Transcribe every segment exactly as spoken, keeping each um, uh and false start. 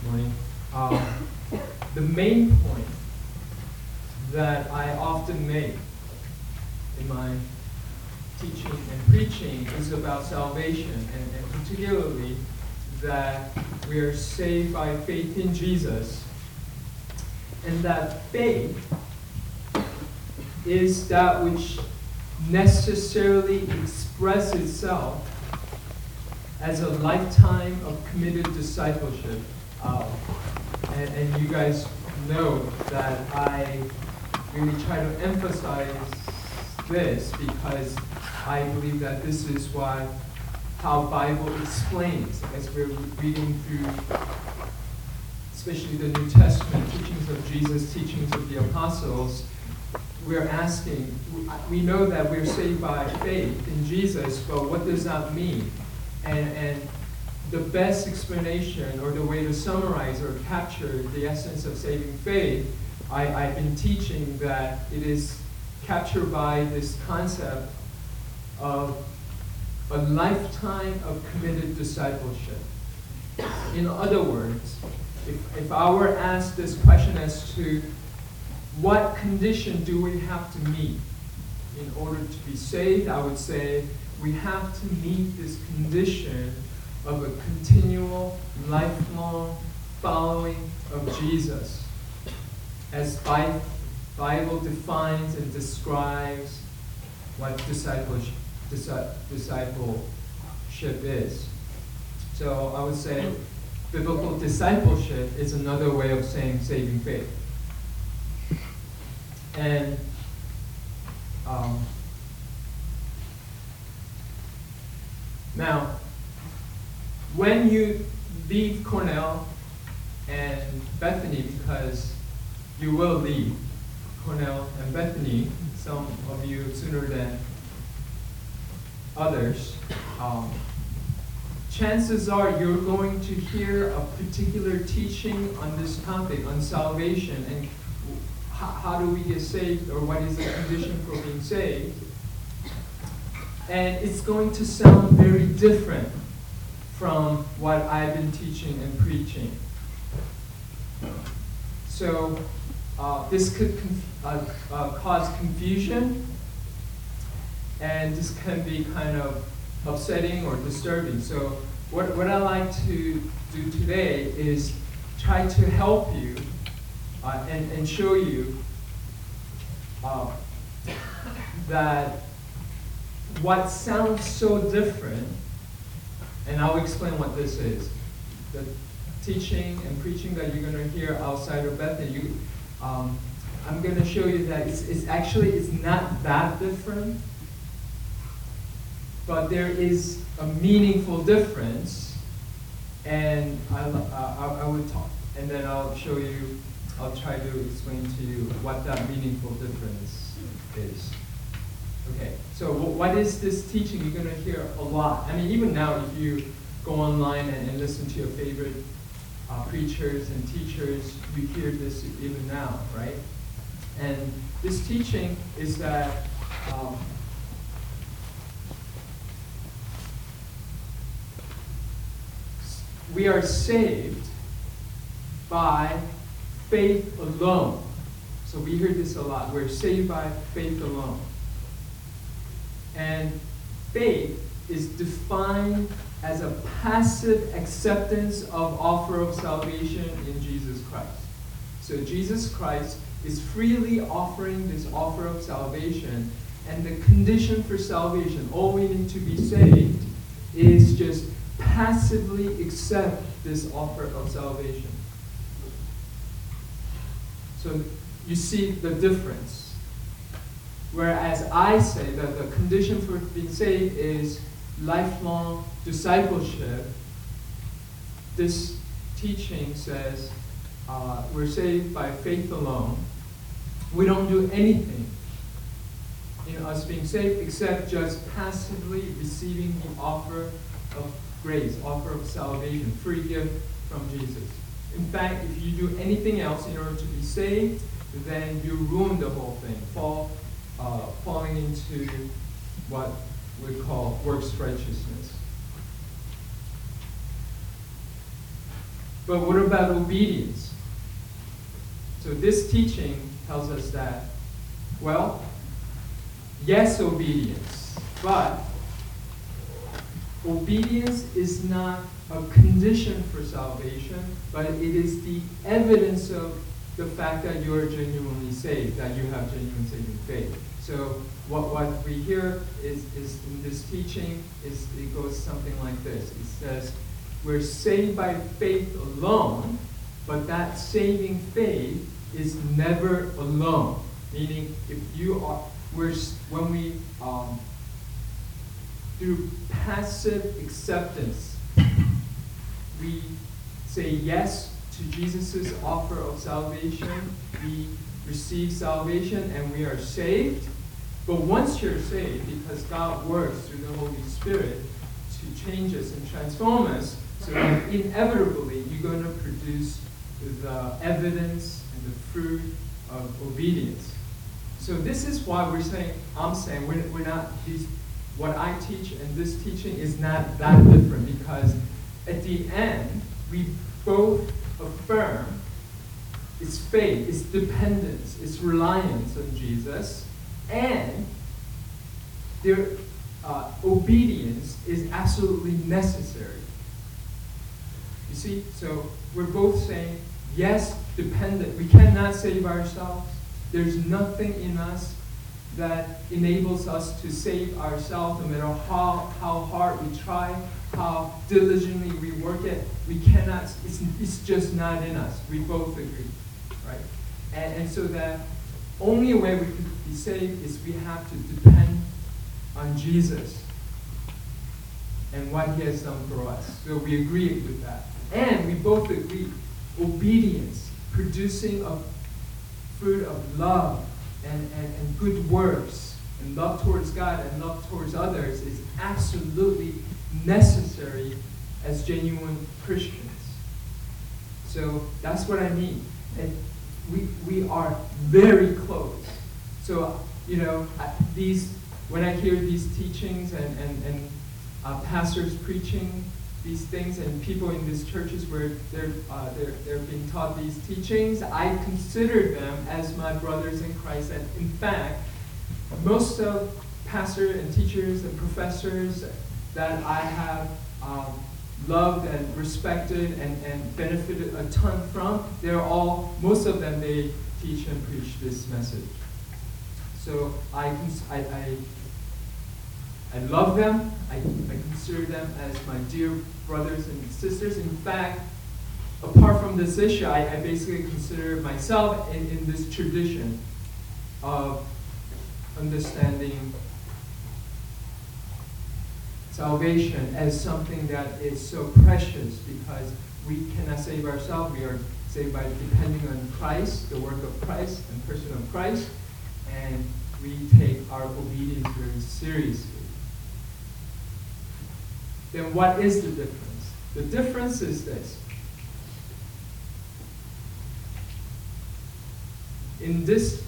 morning. Um, the main point that I often make in my teaching and preaching is about salvation, and, and particularly that we are saved by faith in Jesus, and that faith is that which necessarily expresses itself as a lifetime of committed discipleship. Um, and, and you guys know that I really try to emphasize this because I believe that this is why how Bible explains as we're reading through especially the New Testament teachings of Jesus, teachings of the apostles. We're asking, we know that we're saved by faith in Jesus, but what does that mean? And, and the best explanation or the way to summarize or capture the essence of saving faith, I, I've been teaching that it is captured by this concept of a lifetime of committed discipleship. In other words, if, if I were asked this question as to what condition do we have to meet in order to be saved, I would say we have to meet this condition of a continual, lifelong following of Jesus, as Bi- Bible defines and describes what discipleship, disi- discipleship is. So I would say biblical discipleship is another way of saying saving faith. And um, now, when you leave Cornell and Bethany, because you will leave Cornell and Bethany, some of you sooner than others, um, chances are you're going to hear a particular teaching on this topic, on salvation, and how, how do we get saved, or what is the condition for being saved. And it's going to sound very different from what I've been teaching and preaching. So uh, this could conf- uh, uh, cause confusion, and this can be kind of upsetting or disturbing. So what, what I like to do today is try to help you uh, and, and show you uh, that what sounds so different, and I'll explain what this is. The teaching and preaching that you're going to hear outside of Bethany, you, um, I'm going to show you that it's, it's actually it's not that different, but there is a meaningful difference, and I, I, I would talk, and then I'll show you, I'll try to explain to you what that meaningful difference is. Okay, so what is this teaching? You're going to hear a lot. I mean, even now, if you go online and, and listen to your favorite uh, preachers and teachers, you hear this even now, right? And this teaching is that um, we are saved by faith alone. So we hear this a lot. We're saved by faith alone. And faith is defined as a passive acceptance of offer of salvation in Jesus Christ. So Jesus Christ is freely offering this offer of salvation, and the condition for salvation, all we need to be saved, is just passively accept this offer of salvation. So you see the difference. Whereas I say that the condition for being saved is lifelong discipleship, this teaching says uh, we're saved by faith alone. We don't do anything in us being saved except just passively receiving the offer of grace, offer of salvation, free gift from Jesus. In fact, if you do anything else in order to be saved, then you ruin the whole thing, fall Uh, falling into what we call works righteousness. But what about obedience? So this teaching tells us that, well, yes, obedience, but obedience is not a condition for salvation, but it is the evidence of the fact that you are genuinely saved, that you have genuine saving faith. So what, what we hear is, is in this teaching is it goes something like this. It says, we're saved by faith alone, but that saving faith is never alone. Meaning, if you are, we're, when we, um, through passive acceptance, we say yes to Jesus' offer of salvation, we receive salvation and we are saved. But once you're saved, because God works through the Holy Spirit to change us and transform us, so that inevitably you're going to produce the evidence and the fruit of obedience. So this is why we're saying, I'm saying, we're, we're not, these, what I teach and this teaching is not that different, because at the end, we both affirm its faith, its dependence, its reliance on Jesus, and their uh, obedience is absolutely necessary. You see, so we're both saying, yes, dependent. We cannot save ourselves. There's nothing in us that enables us to save ourselves, no matter how, how hard we try, how diligently we work it. We cannot, it's, it's just not in us. We both agree, right? And, and so the only way we can be saved is we have to depend on Jesus and what he has done for us. So we agree with that. And we both agree, obedience, producing a fruit of love and, and, and good works, and love towards God and love towards others is absolutely necessary as genuine Christians. So that's what I mean. And we, we are very close. So, you know, these, when I hear these teachings and, and, and uh, pastors preaching these things and people in these churches where they're, uh, they're, they're being taught these teachings, I consider them as my brothers in Christ. And in fact, most of pastors and teachers and professors that I have um, loved and respected and, and benefited a ton from, they're all, most of them, they teach and preach this message. So I, I, I I love them. I, I consider them as my dear brothers and sisters. In fact, apart from this issue, I, I basically consider myself in, in this tradition of understanding salvation as something that is so precious, because we cannot save ourselves. We are saved by depending on Christ, the work of Christ, and person of Christ, and we take our obedience very seriously. Then what is the difference? The difference is this. In this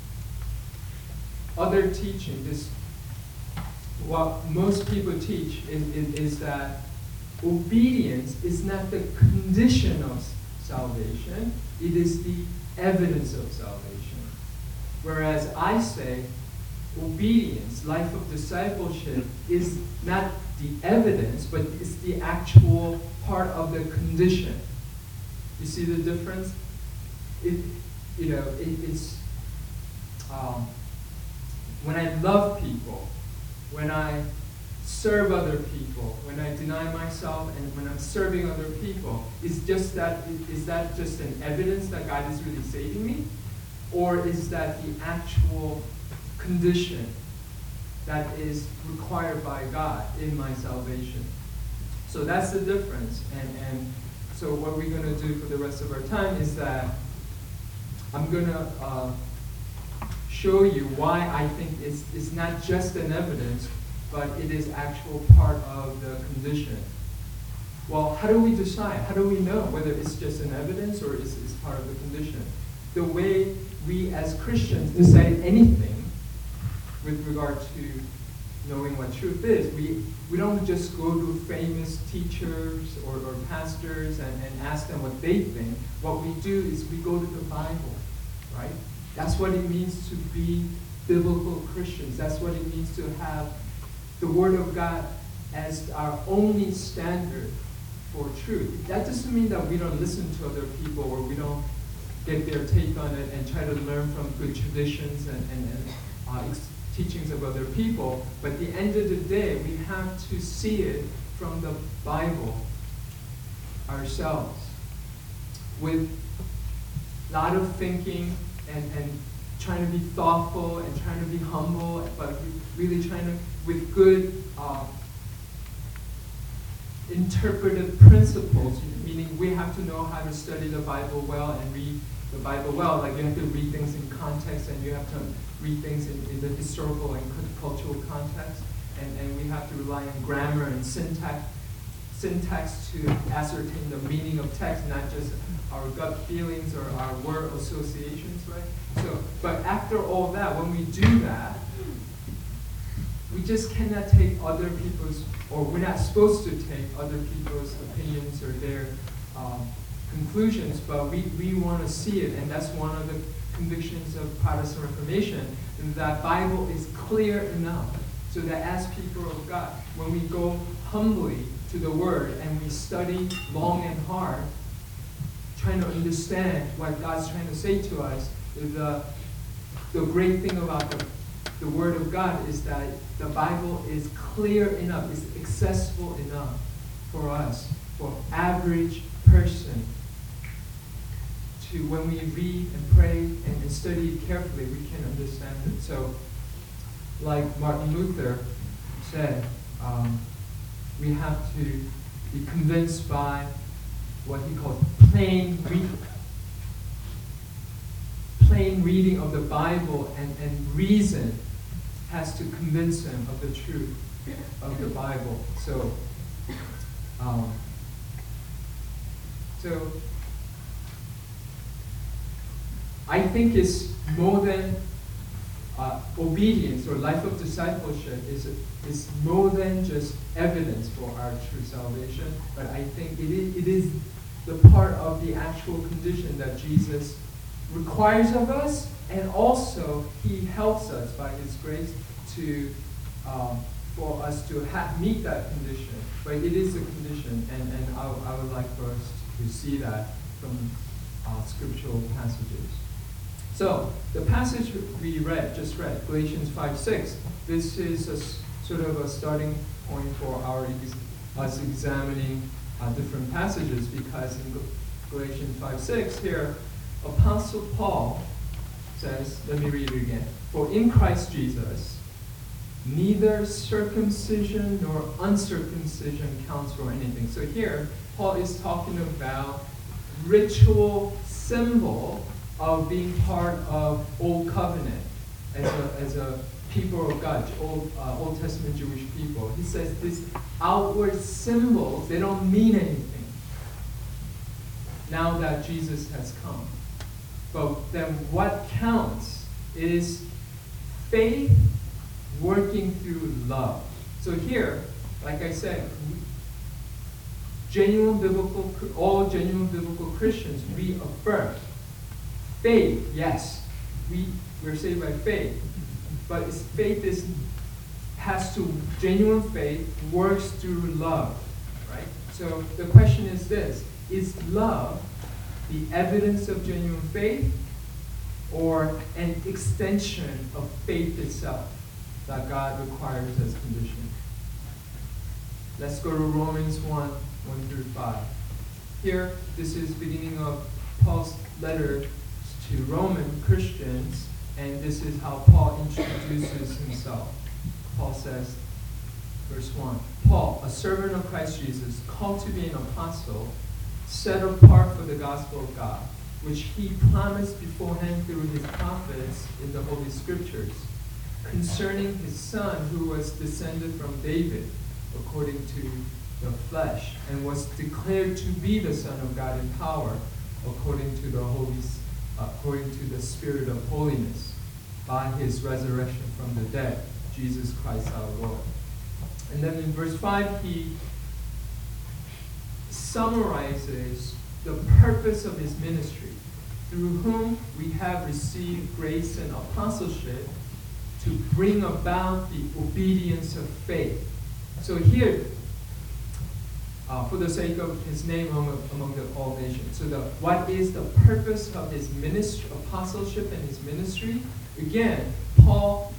other teaching, this what most people teach is, is, is that obedience is not the condition of salvation, it is the evidence of salvation. Whereas I say obedience, life of discipleship, is not the evidence, but it's the actual part of the condition. You see the difference? It, you know, it, it's um, when I love people, when I serve other people, when I deny myself, and when I'm serving other people, is just that is that just an evidence that God is really saving me, or is that the actual condition that is required by God in my salvation? So that's the difference. And, and so what we're going to do for the rest of our time is that I'm going to uh, show you why I think it's, it's not just an evidence, but it is actual part of the condition. Well, how do we decide? How do we know whether it's just an evidence or it's, it's part of the condition? The way we as Christians decide anything with regard to knowing what truth is. We we don't just go to famous teachers or, or pastors and, and ask them what they think. What we do is we go to the Bible, right? That's what it means to be biblical Christians. That's what it means to have the Word of God as our only standard for truth. That doesn't mean that we don't listen to other people or we don't get their take on it and try to learn from good traditions and, and, and uh, ex- teachings of other people. But at the end of the day, we have to see it from the Bible ourselves, with a lot of thinking and, and trying to be thoughtful and trying to be humble, but really trying to, with good uh, interpretive principles, meaning we have to know how to study the Bible well and read the Bible well. Like you have to read things in context and you have to read things in, in the historical and cultural context. And, and we have to rely on grammar and syntax, syntax to ascertain the meaning of text, not just our gut feelings or our word associations, right? So, but after all that, when we do that, we just cannot take other people's, or we're not supposed to take other people's opinions or their um, conclusions, but we, we want to see it, and that's one of the convictions of Protestant Reformation, that Bible is clear enough so that as people of God, when we go humbly to the Word and we study long and hard, trying to understand what God's trying to say to us, the, the great thing about the, the Word of God is that the Bible is clear enough, is accessible enough for us, for average person, to when we read and pray and, and study it carefully, we can understand it. So, like Martin Luther said, um, we have to be convinced by what he called plain reading. Plain reading of the Bible and, and reason has to convince him of the truth of the Bible. So, um, so I think it's more than uh, obedience or life of discipleship is is more than just evidence for our true salvation. But I think it is, it is the part of the actual condition that Jesus requires of us, and also He helps us by His grace to um, for us to ha- meet that condition. But it is a condition, and, and I, I would like for us to see that from uh, scriptural passages. So the passage we read, just read, Galatians five six, this is a s- sort of a starting point for our ex- us examining uh, different passages, because in Gal- Galatians five six here, Apostle Paul says, let me read it again. For in Christ Jesus, neither circumcision nor uncircumcision counts for anything. So here, Paul is talking about ritual symbol of being part of Old Covenant as a, as a people of God, Old, uh, Old Testament Jewish people. He says these outward symbols, they don't mean anything now that Jesus has come. But then what counts is faith working through love. So here, like I said, genuine biblical, all genuine biblical Christians, we affirm faith. Yes, we we're saved by faith, but it's faith is has to genuine faith works through love, right? So the question is this: is love the evidence of genuine faith, or an extension of faith itself that God requires as condition? Let's go to Romans one, one through five. Here, this is beginning of Paul's letter to Roman Christians, and this is how Paul introduces himself. Paul says, verse one, Paul, a servant of Christ Jesus, called to be an apostle, set apart for the gospel of God, which he promised beforehand through his prophets in the Holy Scriptures, concerning his Son, who was descended from David, according to the flesh, and was declared to be the Son of God in power, according to the Holy, according to the Spirit of holiness, by his resurrection from the dead, Jesus Christ our Lord. And then in verse five, he summarizes the purpose of his ministry, through whom we have received grace and apostleship to bring about the obedience of faith. So here, uh, for the sake of his name among, among the all nations. So the, what is the purpose of his ministry, apostleship and his ministry? Again, Paul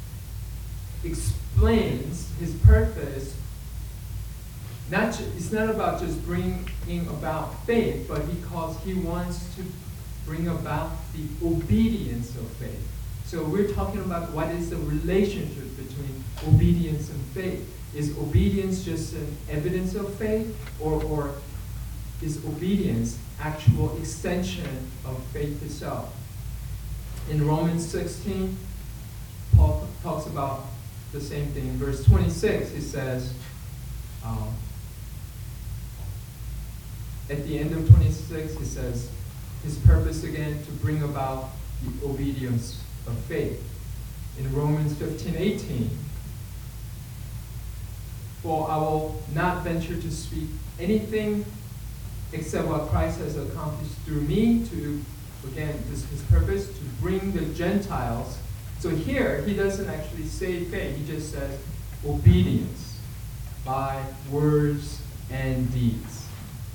explains his purpose. Not ju- it's not about just bringing about faith, but because he wants to bring about the obedience of faith. So we're talking about what is the relationship between obedience and faith. Is obedience just an evidence of faith, or, or is obedience actual extension of faith itself? In Romans sixteen, Paul talks about the same thing. In verse twenty-six, he says, um, at the end of twenty-six, he says, his purpose again to bring about the obedience of faith. In Romans fifteen eighteen, for I will not venture to speak anything except what Christ has accomplished through me, to, again, this his purpose, to bring the Gentiles. So here, he doesn't actually say faith, he just says obedience by words and deeds.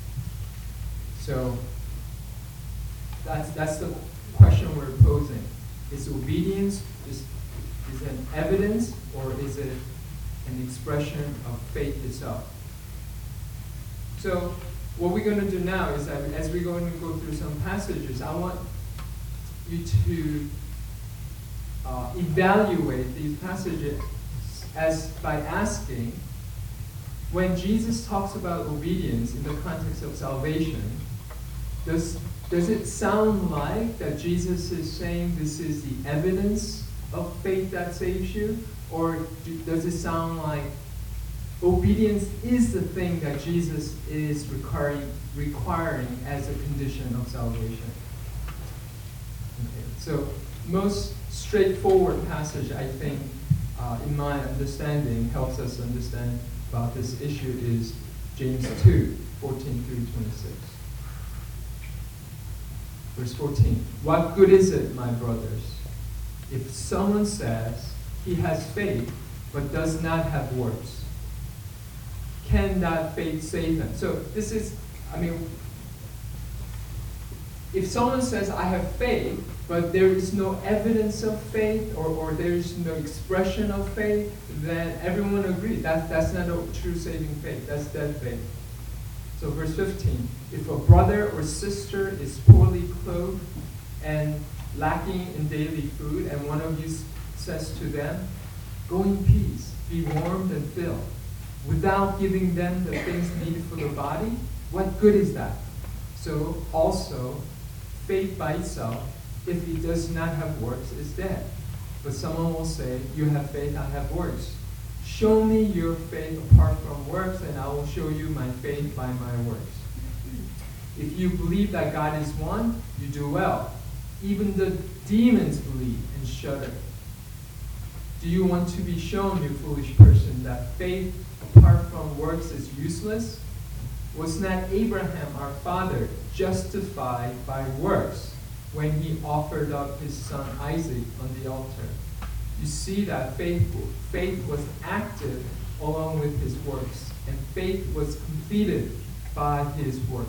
So that's that's the question we're posing. Is obedience just is an evidence, or is it an expression of faith itself? So what we're going to do now is that as we're going to go through some passages, I want you to uh, evaluate these passages as by asking, when Jesus talks about obedience in the context of salvation, does does it sound like that Jesus is saying this is the evidence of faith that saves you? Or do, does it sound like obedience is the thing that Jesus is requiring, requiring as a condition of salvation? Okay. So most straightforward passage, I think, uh, in my understanding, helps us understand about this issue is James two, fourteen through twenty-six. Verse fourteen, what good is it, my brothers, if someone says he has faith but does not have works? Can that faith save him? So this is, I mean, if someone says I have faith but there is no evidence of faith, or, or there is no expression of faith, then everyone agrees that that's not a true saving faith, that's dead faith. So verse fifteen, if a brother or sister is poorly clothed and lacking in daily food, and one of you says to them, go in peace, be warmed and filled, without giving them the things needed for the body, what good is that? So also, faith by itself, if it does not have works, is dead. But someone will say, you have faith, I have works. Show me your faith apart from works, and I will show you my faith by my works. If you believe that God is one, you do well. Even the demons believe and shudder. Do you want to be shown, you foolish person, that faith apart from works is useless? Was not Abraham, our father, justified by works when he offered up his son Isaac on the altar? You see that faith, faith was active along with his works, and faith was completed by his works.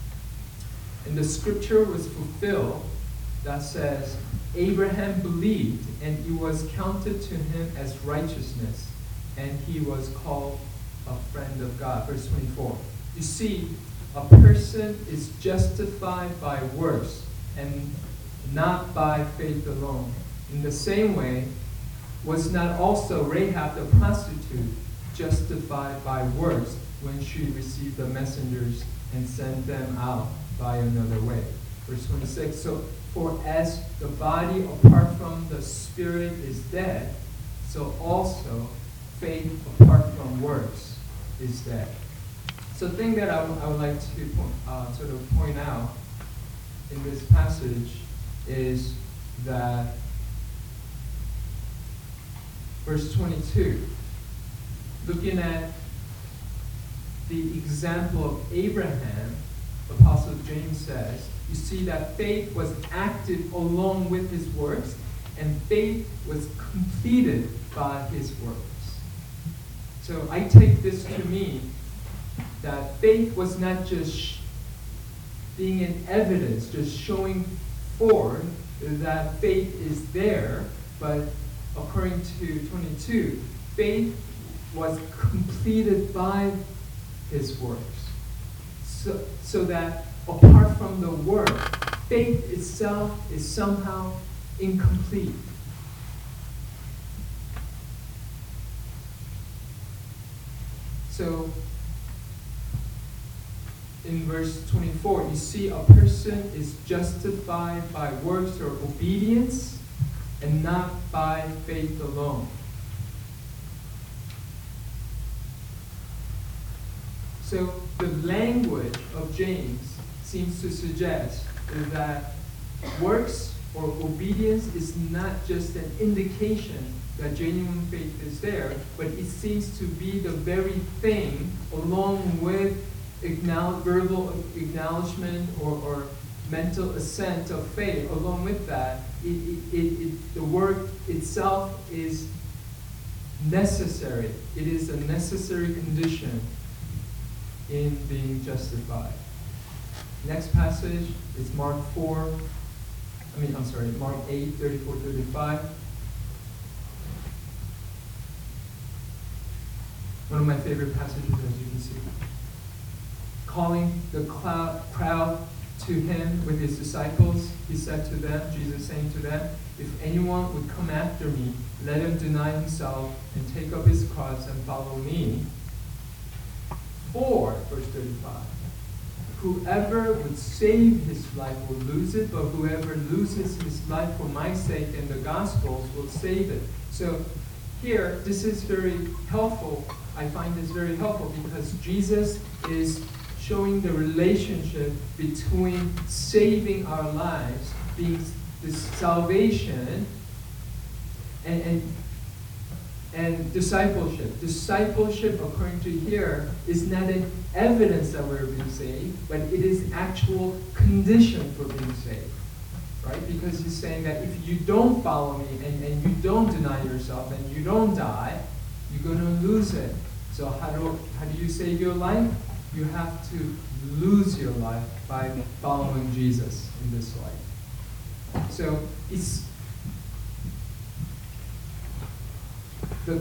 And the scripture was fulfilled that says, Abraham believed, and it was counted to him as righteousness, and he was called a friend of God. Verse twenty-four. You see, a person is justified by works and not by faith alone. In the same way, was not also Rahab the prostitute justified by works when she received the messengers and sent them out by another way? Verse twenty-six, so for as the body apart from the spirit is dead, so also faith apart from works is dead. So the thing that I, w- I would like to point, uh, sort of point out in this passage is that verse twenty-two. Looking at the example of Abraham, Apostle James says, you see that faith was active along with his works, and faith was completed by his works. So I take this to mean that faith was not just sh- being an evidence, just showing forth that faith is there, but according to twenty-two, faith was completed by his works. So, so that apart from the work, faith itself is somehow incomplete. So, in verse twenty-four, you see a person is justified by works or obedience and not by faith alone. So the language of James seems to suggest that works or obedience is not just an indication that genuine faith is there, but it seems to be the very thing, along with acknowledge, verbal acknowledgement or, or mental assent of faith. Along with that, it, it, it, it, the work itself is necessary. It is a necessary condition in being justified. Next passage is Mark four, I mean, I'm sorry, Mark eight, thirty-four, thirty-five. One of my favorite passages, as you can see. Calling the cloud, crowd to him with his disciples, he said to them, Jesus saying to them, if anyone would come after me, let him deny himself and take up his cross and follow me. For, verse thirty-five, whoever would save his life will lose it, but whoever loses his life for my sake and the gospel's will save it. So here, this is very helpful. I find this very helpful because Jesus is showing the relationship between saving our lives, being this salvation, and, and And discipleship. Discipleship, according to here, is not an evidence that we're being saved, but it is actual condition for being saved. Right? Because he's saying that if you don't follow me and, and you don't deny yourself and you don't die, you're going to lose it. So how do, how do you save your life? You have to lose your life by following Jesus in this life. So it's The,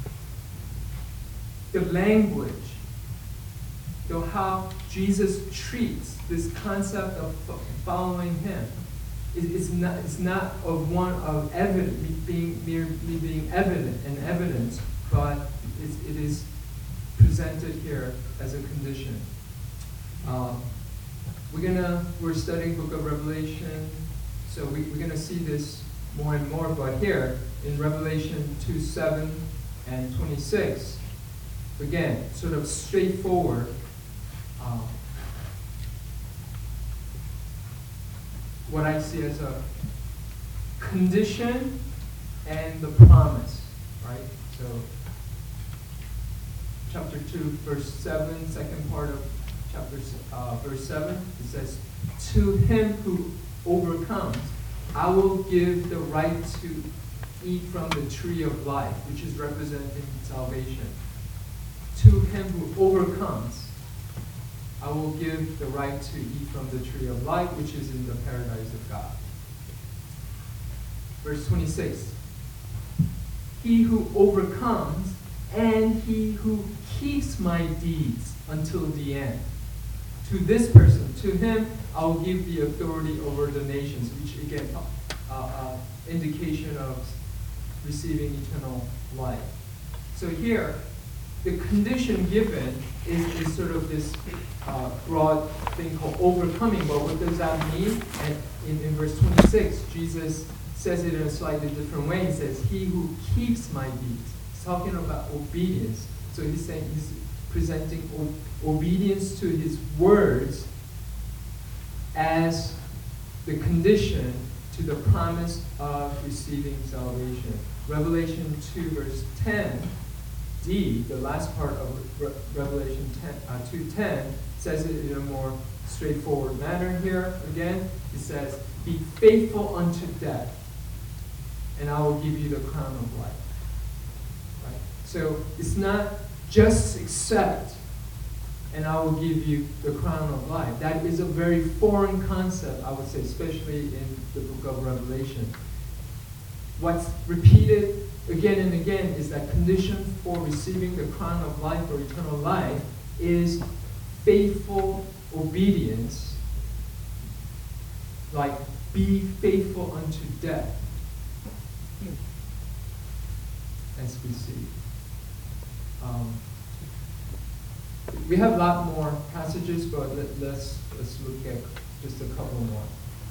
the language, so how Jesus treats this concept of following him is, is not it's not of one of evidence being merely being evident and evidence, but it's, it is presented here as a condition. Um, we're gonna we're studying Book of Revelation, so we, we're gonna see this more and more, but here in Revelation two, seven and twenty-six, again, sort of straightforward. Um, what I see as a condition and the promise, right? So, chapter two, verse seven, second part of chapter uh, verse seven, it says, "To him who overcomes, I will give the right to eat from the tree of life," which is representing salvation. "To him who overcomes, I will give the right to eat from the tree of life," which is in the paradise of God. Verse twenty-six, "He who overcomes and he who keeps my deeds until the end. To this person, to him, I will give the authority over the nations," which again, uh, uh, indication of receiving eternal life. So here, the condition given is, is sort of this uh, broad thing called overcoming. But what does that mean? And in, in verse twenty-six, Jesus says it in a slightly different way. He says, "He who keeps my deeds." He's talking about obedience. So he's saying he's presenting o- obedience to his words as the condition to the promise of receiving salvation. Revelation two, verse ten, D, the last part of Re- Revelation ten, uh, two ten, says it in a more straightforward manner here. Again, it says, "Be faithful unto death, and I will give you the crown of life." Right? So it's not just accept, and I will give you the crown of life. That is a very foreign concept, I would say, especially in the book of Revelation. What's repeated again and again is that condition for receiving the crown of life or eternal life is faithful obedience, like be faithful unto death, as we see. Um, we have a lot more passages, but let, let's let's look at just a couple more.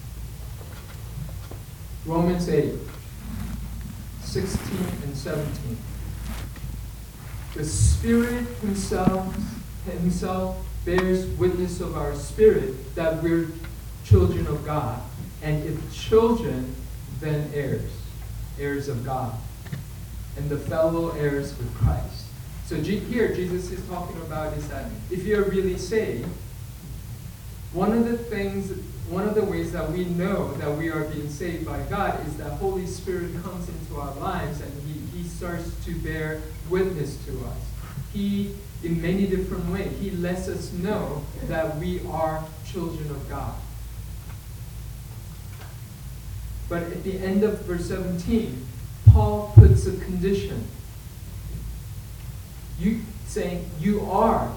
Romans eight, sixteen and seventeen. The Spirit Himself Himself bears witness of our spirit that we're children of God, and if children, then heirs, heirs of God, and the fellow heirs with Christ. So G- here Jesus is talking about is that if you're really saved, one of the things, one of the ways that we know that we are being saved by God is that Holy Spirit comes into our lives and He, he starts to bear witness to us. He, in many different ways, He lets us know that we are children of God. But at the end of verse seventeen, Paul puts a condition. You saying you are,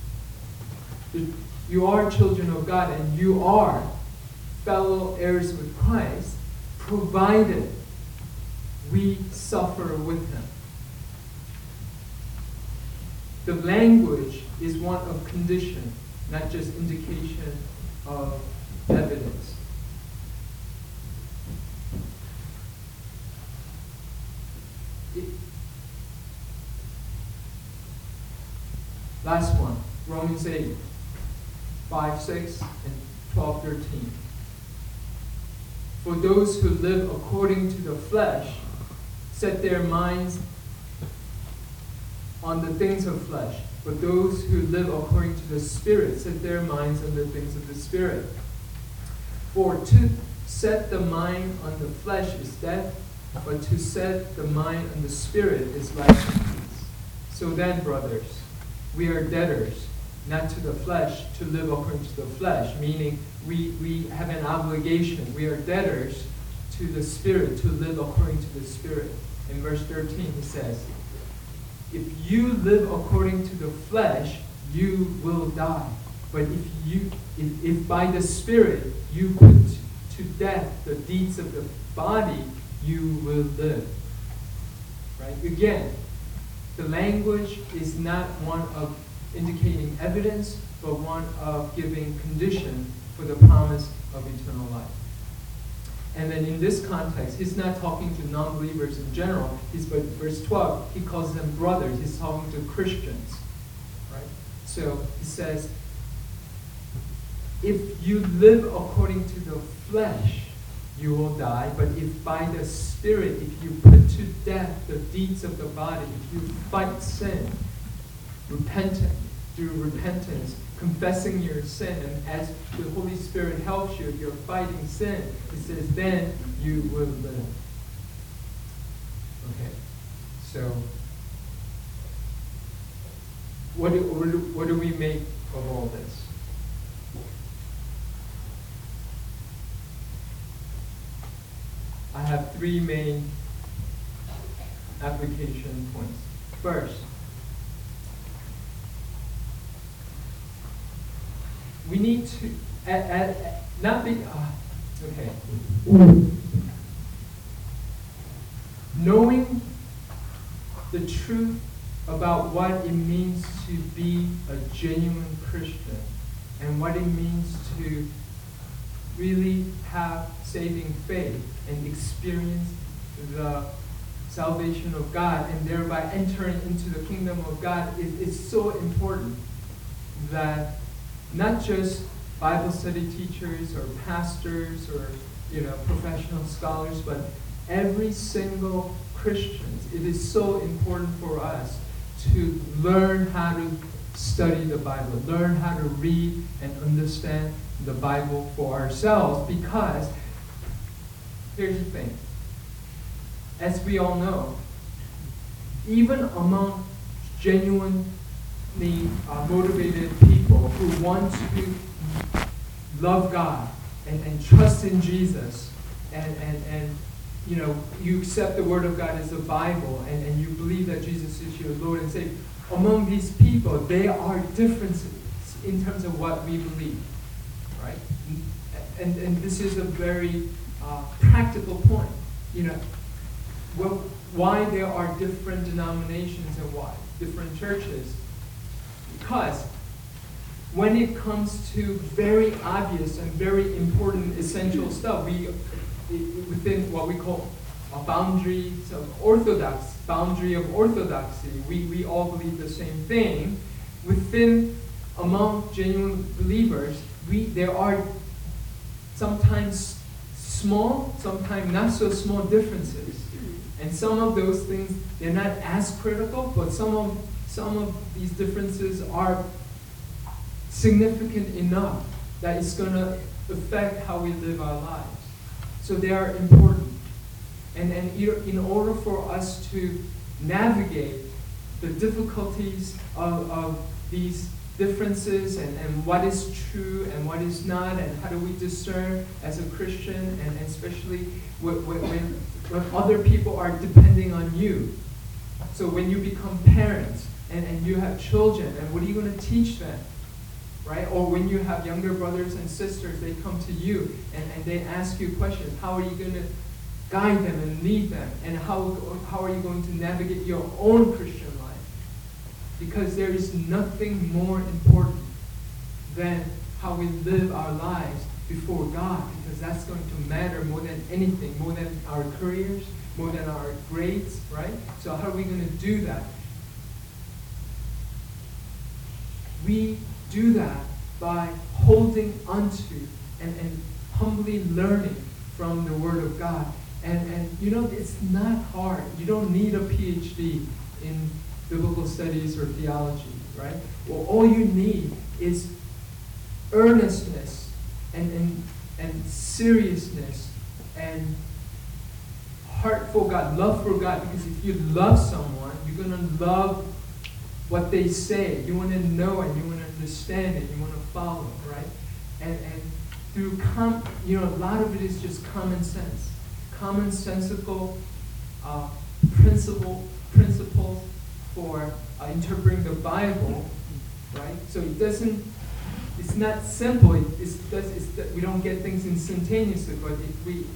you are children of God, and you are fellow heirs with Christ, provided we suffer with Him. The language is one of condition, not just indication of evidence. It, last one, Romans eight, five, six, and twelve, thirteen. For those who live according to the flesh set their minds on the things of flesh, but those who live according to the Spirit set their minds on the things of the Spirit. For to set the mind on the flesh is death, but to set the mind on the Spirit is life and peace. So then, brothers, we are debtors, not to the flesh, to live according to the flesh, meaning we, we have an obligation. We are debtors to the Spirit, to live according to the Spirit. In verse thirteen, he says, if you live according to the flesh, you will die. But if you, if, if by the Spirit you put to death the deeds of the body, you will live. Right? Again, the language is not one of indicating evidence, but one of giving condition for the promise of eternal life. And then in this context, he's not talking to non-believers in general. He's, but verse twelve, he calls them brothers. He's talking to Christians. Right? So he says, if you live according to the flesh, you will die. But if by the Spirit, if you put to death the deeds of the body, if you fight sin, repentant, through repentance, confessing your sin, and as the Holy Spirit helps you, if you're fighting sin, it says, then you will live. Okay, so what do, what do, what do we make of all this? I have three main application points. First, we need to uh, uh, not be uh, okay. Knowing the truth about what it means to be a genuine Christian and what it means to really have saving faith and experience the salvation of God and thereby entering into the kingdom of God is, is so important that not just Bible study teachers or pastors or you know, professional scholars, but every single Christian, it is so important for us to learn how to study the Bible, learn how to read and understand the Bible for ourselves, because here's the thing. As we all know, even among genuinely uh, motivated people who want to love God and, and trust in Jesus, and, and, and you know, you accept the Word of God as the Bible, and, and you believe that Jesus is your Lord and Savior, among these people, there are differences in terms of what we believe, right? And, and this is a very uh, practical point. You know, well, why there are different denominations and why different churches? Because when it comes to very obvious and very important essential stuff, we within what we call a boundary of orthodox boundary of orthodoxy, we, we all believe the same thing. Within among genuine believers, we there are sometimes small, sometimes not so small differences. And some of those things, they're not as critical, but some of some of these differences are significant enough that it's going to affect how we live our lives. So they are important. And, and in order for us to navigate the difficulties of, of these differences and, and what is true and what is not, and how do we discern as a Christian, and especially when, when, when other people are depending on you. So when you become parents and, and you have children, and what are you going to teach them? Right? Or when you have younger brothers and sisters, they come to you and, and they ask you questions. How are you going to guide them and lead them? And how, how are you going to navigate your own Christian life? Because there is nothing more important than how we live our lives before God, because that's going to matter more than anything, more than our careers, more than our grades, right? So how are we going to do that? We do that by holding onto and, and humbly learning from the Word of God. And, and you know, it's not hard. You don't need a P H D in biblical studies or theology, right? Well, all you need is earnestness and, and, and seriousness and heart for God, love for God. Because if you love someone, you're going to love what they say. You want to know and you want to understand it. You want to follow, right? And and through com, you know, a lot of it is just common sense, commonsensical uh, principle principles for uh, interpreting the Bible, right? So it doesn't. It's not simple. It, it's, it's that we don't get things instantaneously, but if we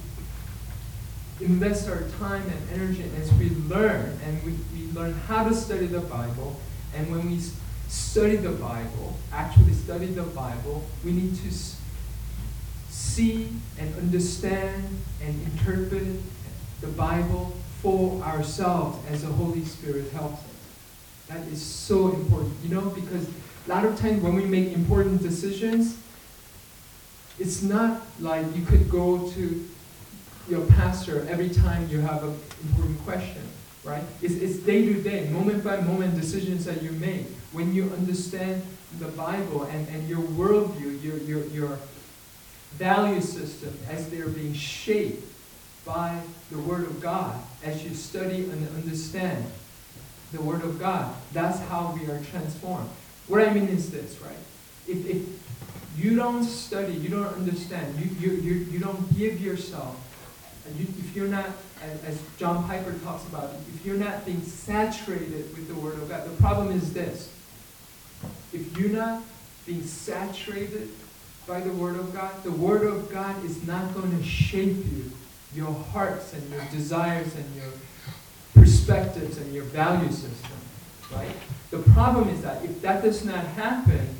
invest our time and energy, and as we learn, and we, we learn how to study the Bible. And when we study the Bible, actually study the Bible, we need to see and understand and interpret the Bible for ourselves as the Holy Spirit helps us. That is so important, you know, because a lot of times when we make important decisions, it's not like you could go to your pastor every time you have an important question. Right? It's, it's day-to-day, moment-by-moment decisions that you make. When you understand the Bible and, and your worldview, your, your, your value system, as they're being shaped by the Word of God, as you study and understand the Word of God, that's how we are transformed. What I mean is this, right? If, if you don't study, you don't understand, you, you, you, you don't give yourself, and you, if you're not, as John Piper talks about, if you're not being saturated with the Word of God, the problem is this. If you're not being saturated by the Word of God, the Word of God is not going to shape you, your hearts and your desires and your perspectives and your value system, right? The problem is that if that does not happen,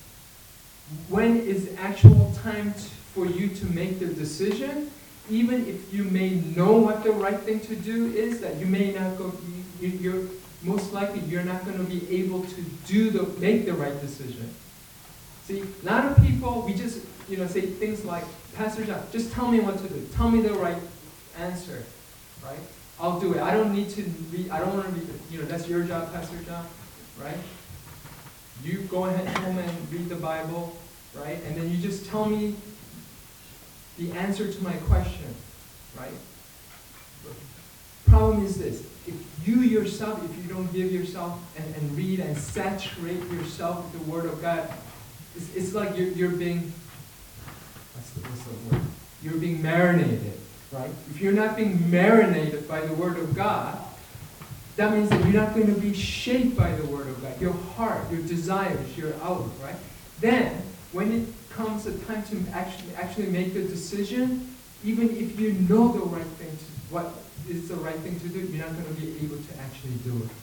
when is actual time t- for you to make the decision? Even if you may know what the right thing to do is, that you may not go, you, you're most likely you're not going to be able to do the make the right decision. See, a lot of people, we just you know say things like, Pastor John, just tell me what to do. Tell me the right answer, right? I'll do it. I don't need to read, I don't want to read it. You know, that's your job, Pastor John, right? You go ahead home and read the Bible, right? And then you just tell me the answer to my question, right? Problem is this: if you yourself, if you don't give yourself and, and read and saturate yourself with the Word of God, it's, it's like you're, you're being, what's the, what's the word? You're being marinated, right? If you're not being marinated by the Word of God, that means that you're not going to be shaped by the Word of God. Your heart, your desires, your outlook, right? Then, when it comes a time to actually actually make a decision, even if you know the right thing to what is the right thing to do, you're not going to be able to actually do it.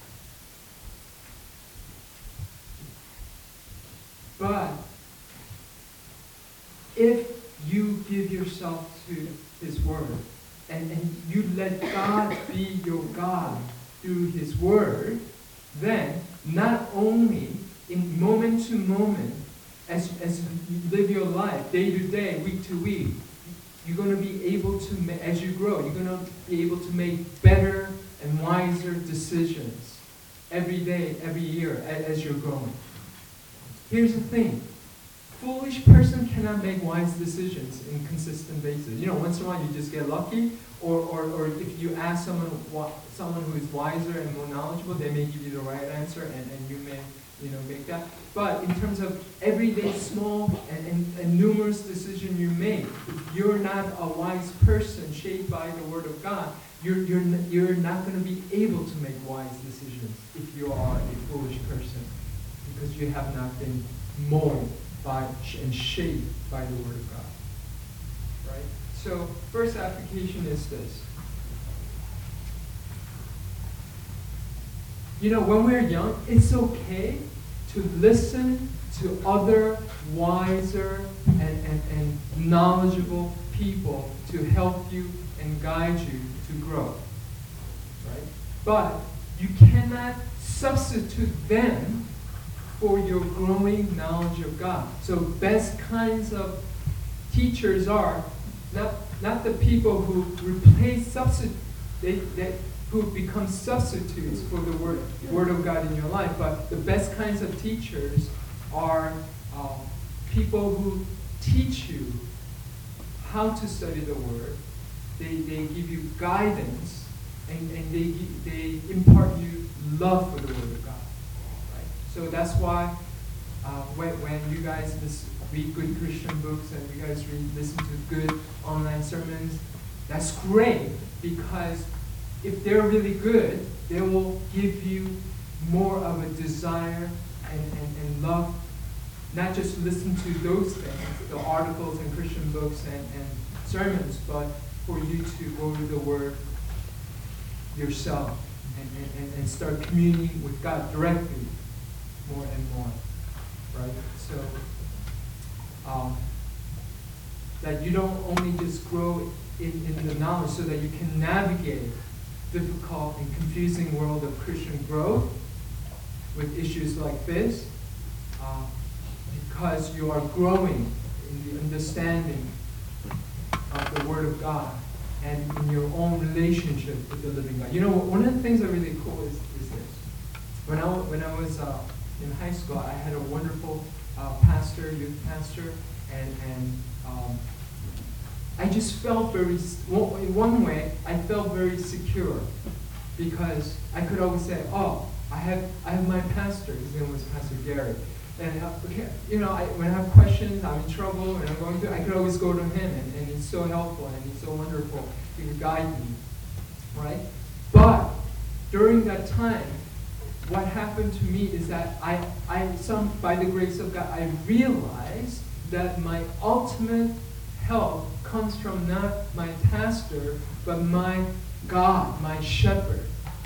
But if you give yourself to His Word, and, and you let God be your God through His Word, then not only in moment to moment, as, as you live your life, day to day, week to week, you're going to be able to, ma- as you grow, you're going to be able to make better and wiser decisions every day, every year, as, as you're growing. Here's the thing. Foolish person cannot make wise decisions in consistent basis. You know, once in a while you just get lucky, or, or, or if you ask someone someone who is wiser and more knowledgeable, they may give you the right answer, and, and you may, you know, make that. But in terms of everyday small and, and, and numerous decisions you make, if you're not a wise person shaped by the Word of God, you're, you're, you're not going to be able to make wise decisions if you are a foolish person, because you have not been molded by and shaped by the Word of God. Right? So, first application is this. You know, when we're young, it's okay to listen to other wiser and, and, and knowledgeable people to help you and guide you to grow. Right? But you cannot substitute them for your growing knowledge of God. So best kinds of teachers are not, not the people who replace substitute, they, they, who become substitutes for the word, word of God in your life, but the best kinds of teachers are uh, people who teach you how to study the Word. They, they give you guidance, and, and they, they impart you love for the Word of God. Right? So that's why uh, when, when you guys listen, read good Christian books and you guys read, listen to good online sermons, that's great, because if they're really good, they will give you more of a desire and, and, and love, not just listen to those things, the articles and Christian books and, and sermons, but for you to go to the Word yourself and, and, and start communing with God directly more and more, right? So um, that you don't only just grow in, in the knowledge so that you can navigate difficult and confusing world of Christian growth with issues like this, uh, because you are growing in the understanding of the Word of God and in your own relationship with the living God. You know, one of the things that are really cool is, is this. When I, when I was uh, in high school, I had a wonderful uh, pastor, youth pastor, and, and um, I just felt very, well, in one way, I felt very secure, because I could always say, oh, I have I have my pastor. His name was Pastor Gary. And, uh, you know, I, when I have questions, I'm in trouble, and I'm going through, I could always go to him, and, and he's so helpful, and he's so wonderful. He would guide me, right? But during that time, what happened to me is that I, I some by the grace of God, I realized that my ultimate help comes from not my pastor, but my God, my shepherd.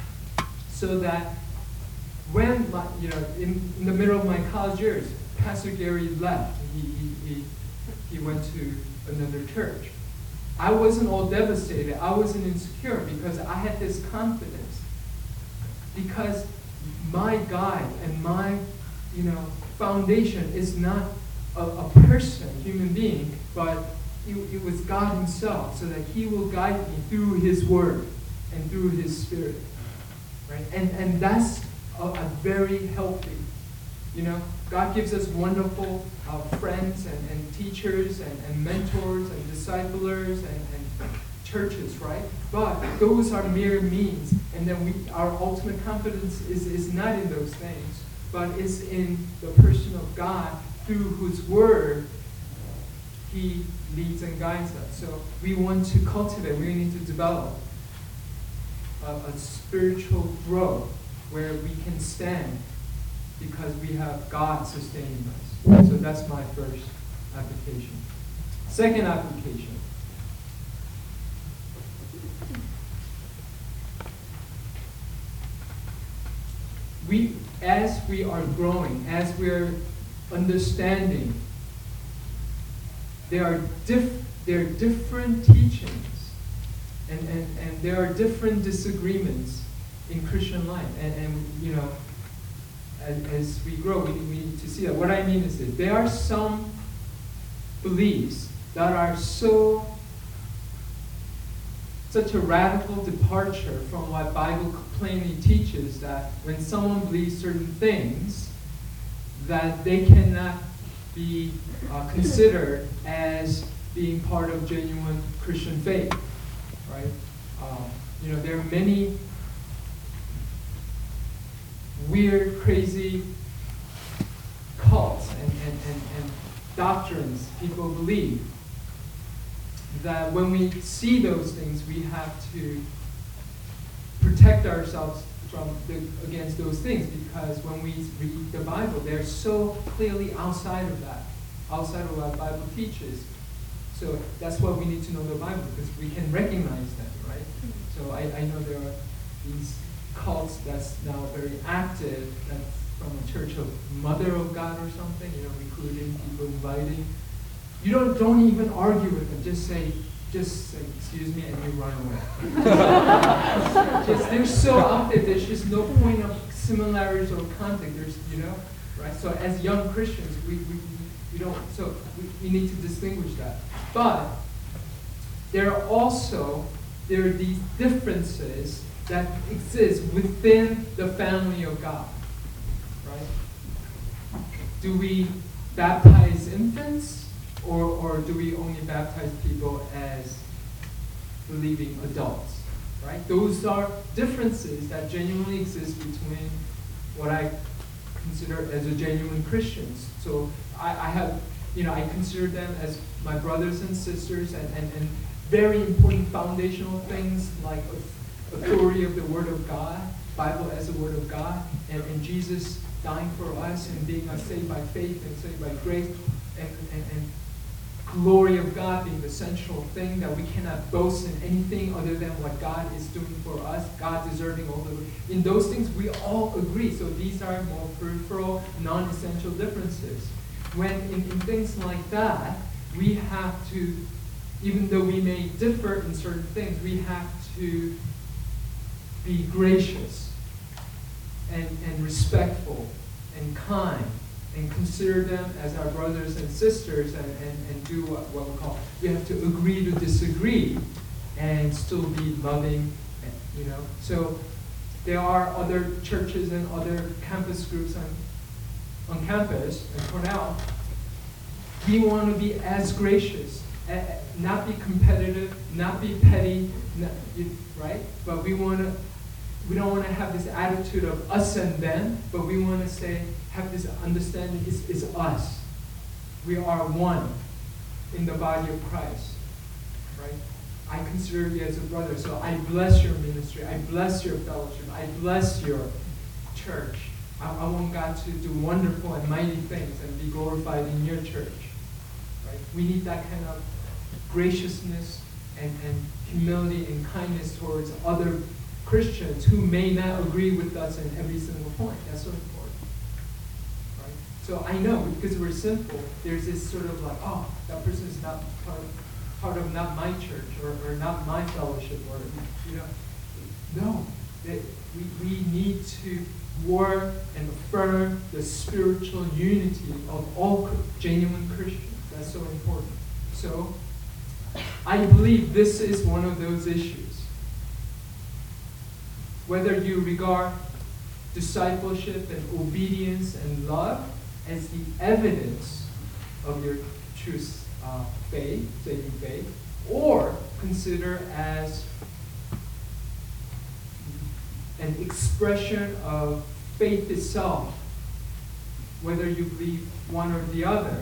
So that when, my, you know, in, in the middle of my college years, Pastor Gary left. He, he, he, he went to another church. I wasn't all devastated. I wasn't insecure, because I had this confidence. Because my guide and my, you know, foundation is not a, a person, human being, but it, it was God himself, so that he will guide me through his word and through his spirit. Right? And, and that's a, a very healthy, you know, God gives us wonderful uh, friends and, and teachers and, and mentors and disciplers and, and churches, right? But those are mere means, and then we, our ultimate confidence is, is not in those things, but is in the person of God through whose word he leads and guides us. So we want to cultivate, we need to develop a, a spiritual growth where we can stand because we have God sustaining us. So that's my first application. Second application. We, as we are growing, as we're understanding, there are, diff, there are different teachings, and, and, and there are different disagreements in Christian life. And, and you know, as, as we grow, we, we need to see that. What I mean is that there are some beliefs that are so such a radical departure from what Bible plainly teaches, that when someone believes certain things, that they cannot be uh, considered as being part of genuine Christian faith, right? Um, you know, there are many weird, crazy cults and, and, and, and doctrines people believe, that when we see those things, we have to protect ourselves from the, against those things, because when we read the Bible, they're so clearly outside of that, outside of what Bible teaches. So that's why we need to know the Bible, because we can recognize them, right? So I, I know there are these cults that's now very active, that's from a church of Mother of God or something, you know, recruiting people, inviting. You don't don't even argue with them. Just say, just say, excuse me, and you run away. just they're so out there. There's just no point of similarities or conflict. There's, you know, right? So as young Christians, we we, we don't. So we, we need to distinguish that. But there are also there are these differences that exist within the family of God, right? Do we baptize infants? Or, or do we only baptize people as believing adults, right? Those are differences that genuinely exist between what I consider as a genuine Christians. So I, I have, you know, I consider them as my brothers and sisters, and, and, and very important foundational things like authority of the Word of God, Bible as the Word of God, and, and Jesus dying for us and being us saved by faith and saved by grace, and, and, and glory of God being the central thing, that we cannot boast in anything other than what God is doing for us, God deserving all the... In those things, we all agree. So these are more peripheral, non-essential differences. When in, in things like that, we have to, even though we may differ in certain things, we have to be gracious and, and respectful and kind, and consider them as our brothers and sisters, and, and, and do what, what we call, we have to agree to disagree and still be loving, and, you know. So there are other churches and other campus groups on, on campus at Cornell. We want to be as gracious, uh, not be competitive, not be petty, not, right? But we want to, we don't want to have this attitude of us and them, but we want to say, have this understanding, it's, it's us. We are one in the body of Christ, right? I consider you as a brother, so I bless your ministry, I bless your fellowship, I bless your church. I, I want God to do wonderful and mighty things and be glorified in your church, right? We need that kind of graciousness and, and humility and kindness towards other Christians who may not agree with us in every single point. That's so important. Right? So I know, because we're simple, there's this sort of like, oh, that person is not part of, part of not my church, or, or not my fellowship, or, you know. No. That we, we need to work and affirm the spiritual unity of all genuine Christians. That's so important. So I believe this is one of those issues. Whether you regard discipleship and obedience and love as the evidence of your true uh, faith, saving faith, or consider as an expression of faith itself, whether you believe one or the other,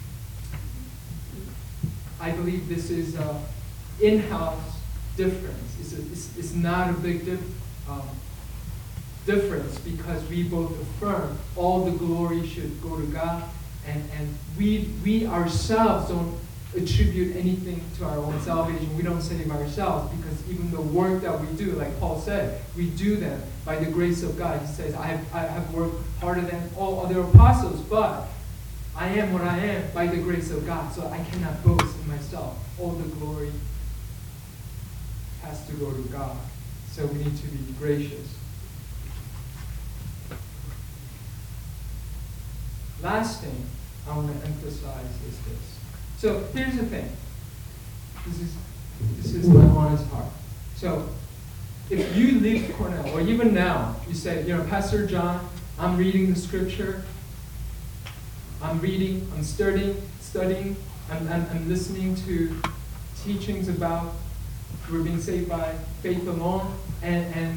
I believe this is an in-house difference. It's, a, it's, it's not a big dif- um, difference because we both affirm all the glory should go to God, and, and we, we ourselves don't attribute anything to our own salvation. We don't save ourselves because even the work that we do, like Paul said, we do them by the grace of God. He says, I have, I have worked harder than all other apostles, but I am what I am by the grace of God, so I cannot boast in myself. All the glory has to go to God. So we need to be gracious. Last thing I want to emphasize is this. So here's the thing. This is this is my honest heart. So if you leave Cornell, or even now, you say, you know, Pastor John, I'm reading the scripture. I'm reading, I'm studying, studying, I'm, I'm, I'm listening to teachings about we're being saved by faith alone, and, and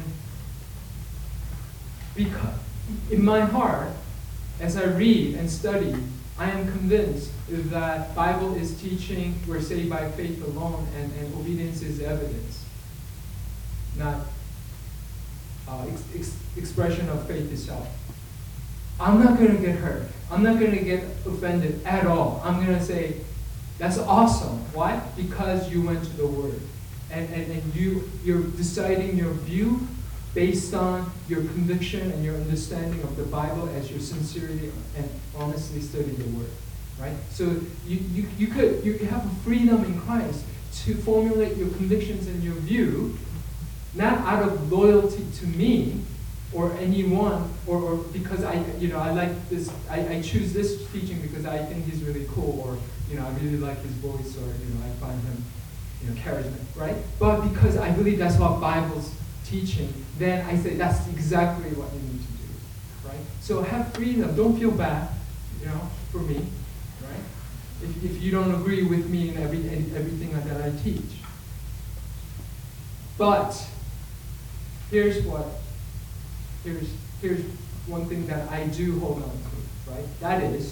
because in my heart, as I read and study, I am convinced that Bible is teaching we're saved by faith alone, and, and obedience is evidence, not uh, ex- ex- expression of faith itself. I'm not going to get hurt. I'm not going to get offended at all. I'm going to say, that's awesome. Why? Because you went to the Word. And, and, and you, you're deciding your view based on your conviction and your understanding of the Bible as you sincerely and honestly study the Word. Right? So you, you, you could you have a freedom in Christ to formulate your convictions and your view, not out of loyalty to me, or anyone, or, or because I, you know, I like this, I, I choose this teaching because I think he's really cool, or, you know, I really like his voice, or, you know, I find him, you know, charismatic, right? But because I believe that's what Bible's teaching, then I say that's exactly what you need to do, right? So have freedom. Don't feel bad, you know, for me, right? If, if you don't agree with me in every, in everything that I teach. But here's what Here's, here's one thing that I do hold on to, right? That is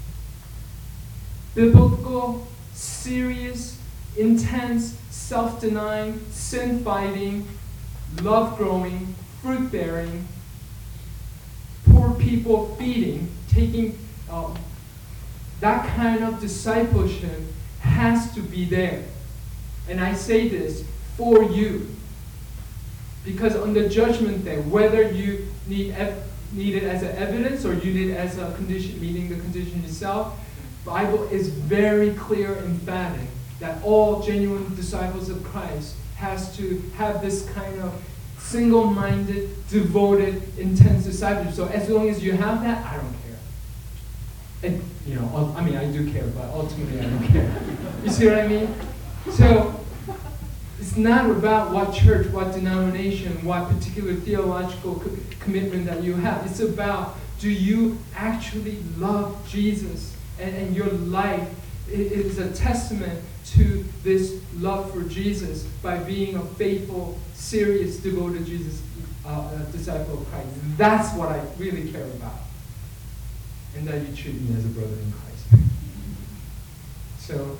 biblical, serious, intense, self-denying, sin-fighting, love-growing, fruit-bearing, poor people feeding, taking um, that kind of discipleship has to be there. And I say this for you. Because on the judgment day, whether you need ev- need it as an evidence or you need it as a condition, meeting the condition yourself, Bible is very clear and emphatic that all genuine disciples of Christ has to have this kind of single-minded, devoted, intense discipleship. So as long as you have that, I don't care. And you know, I mean, I do care, but ultimately I don't care. You see what I mean? So. It's not about what church, what denomination, what particular theological co- commitment that you have. It's about, do you actually love Jesus? And, and your life is a testament to this love for Jesus by being a faithful, serious, devoted Jesus uh, uh, disciple of Christ. That's what I really care about. And that you treat me as a brother in Christ. So,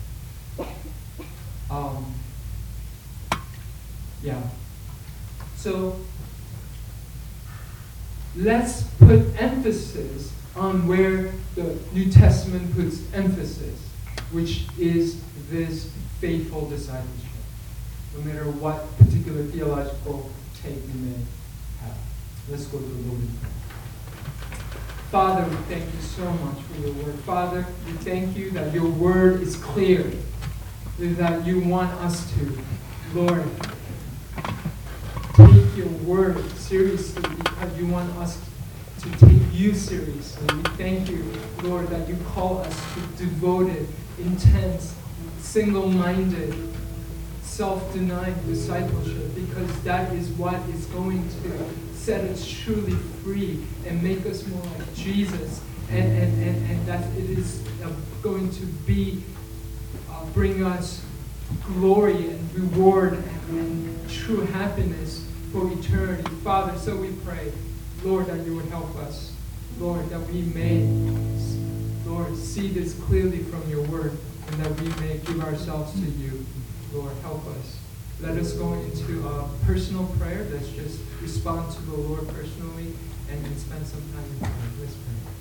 um, yeah. So let's put emphasis on where the New Testament puts emphasis, which is this faithful discipleship, no matter what particular theological take we may have. Let's go to the Lord in prayer. Father, we thank you so much for your word. Father, we thank you that your word is clear, that you want us to, Lord, take your word seriously because you want us to take you seriously. We thank you, Lord, that you call us to devoted, intense, single-minded, self-denying discipleship, because that is what is going to set us truly free and make us more like Jesus, and, and, and, and that it is uh, going to be, uh, bring us glory and reward and, and true happiness for eternity. Father, so we pray, Lord, that you would help us. Lord, that we may, Lord, see this clearly from your word, and that we may give ourselves to you. Lord, help us. Let us go into a personal prayer. Let's just respond to the Lord personally and, and spend some time in prayer. Let's pray.